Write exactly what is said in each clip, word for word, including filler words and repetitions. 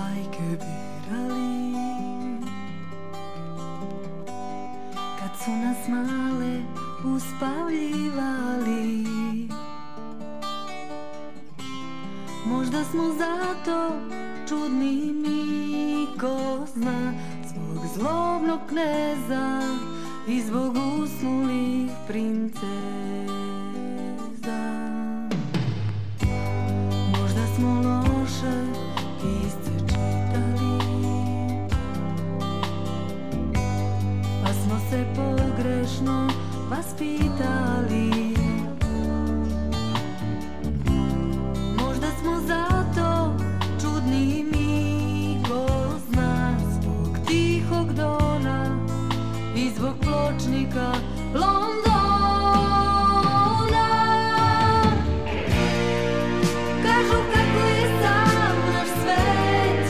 bajke birali, kad su nas male uspavljivali. Možda smo zato čudni mi, ko zna, zbog zlobnog kneza i zbog usnulih princeza. Možda smo loše pisce čitali, pa smo se pogrešno vaspitali. Možda smo zato čudni mi, ko zna, zbog tihog dona i zbog pločnika Londona. Kažu kako je sam naš svet,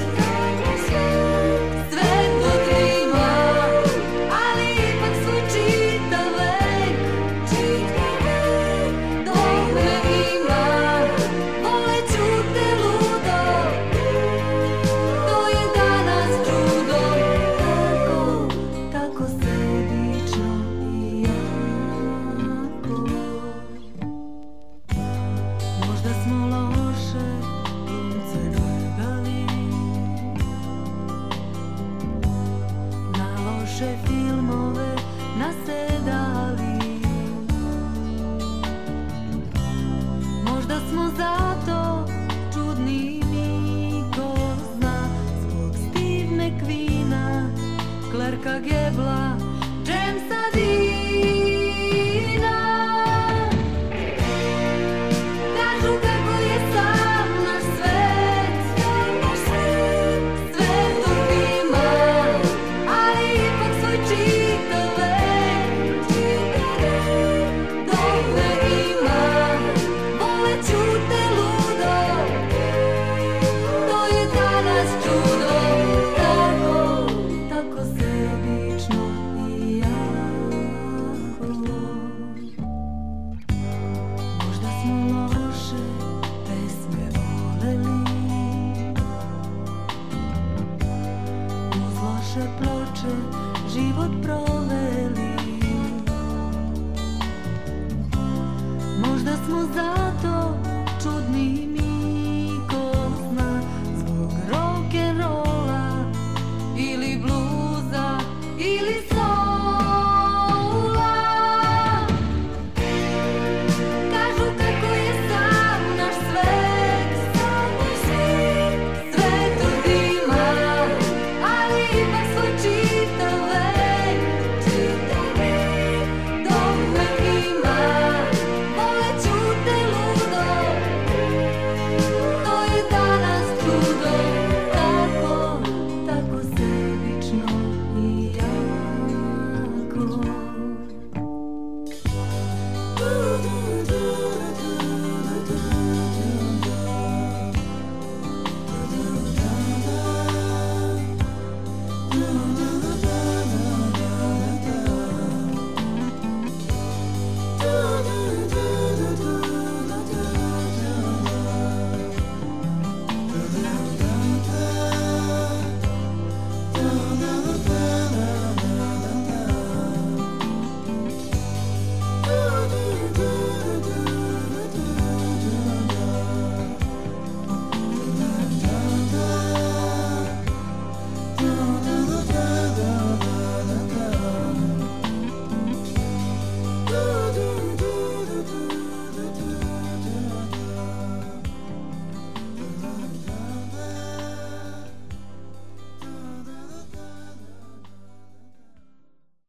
svet od Rima, ali ipak svoj čitav vek, dok me ima, voleću te ludo, to je danas čudo. Tako, tako sebično i jako. Možda smo loše glumce gledali, na loše filmove nasedali. Možda smo zato čudni mi, ko zna, zbog Steve McQueena, Clarka Gabla, Jamesa Deana. Kažu kako je sam naš svet, svet od Rima, ali ipak svoj čitav vek, dok me ima, voleću te ludo, to je danas čudo. Tako, tako sebično i jako. Možda smo loše pesme voleli, uz loše ploče život proveli.